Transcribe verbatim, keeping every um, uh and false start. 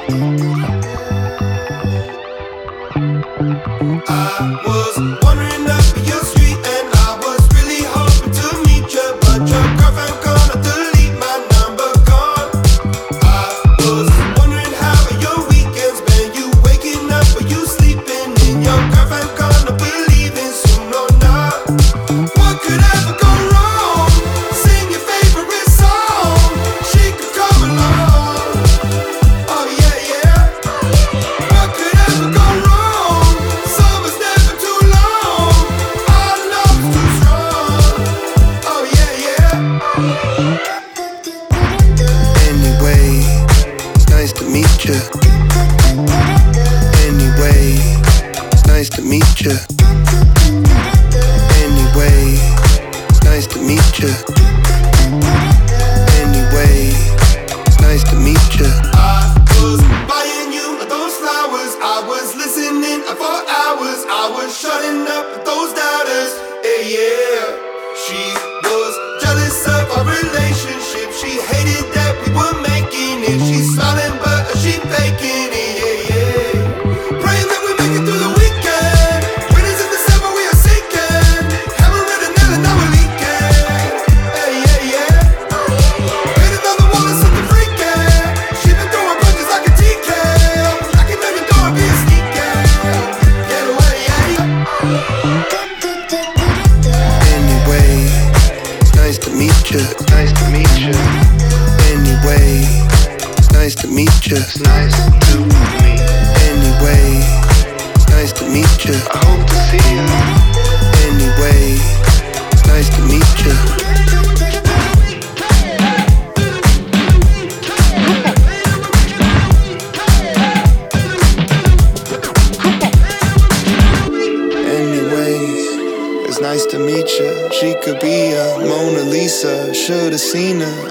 I was wandering up your street and I was really hoping to meet you, but your girlfriend gonna delete my number, gone. I was wondering how your weekends been. You waking up or you sleeping in? Your girlfriend gonna believe in soon or not. What could ever go wrong? Sing your favorite song, she could come along. Oh yeah, yeah. What could ever go wrong? Summer's never too long. Our love's too strong. Oh yeah, yeah. Anyway, it's nice to meet you. Anyway, it's nice to meet you. Anyway, it's nice to meet you. Anyway, it's nice to meet you. I was buying you those flowers. I was listening for hours. I was shutting up those doubters. Yeah, yeah. She was jealous of our relationship. She hated that we were making it. She's smiling but she faking it. Yeah, yeah. Praying that we make it through the weekend. Winners in December, we are sinking. Hammer and a nail and now we're leaking. Hey, yeah, yeah. Paint another wall and something freaking. She been throwing punches like a T K. I can never do it, be a sneaky. Get away, yeah. Anyway, it's nice to meet you. Nice to meet you. Anyway, it's nice to meet you. It's nice to meet. Anyway, it's nice to meet you. I hope to see you. Anyway, it's nice to meet you. Anyways, it's nice to meet you. She could be a Mona Lisa. Should've seen her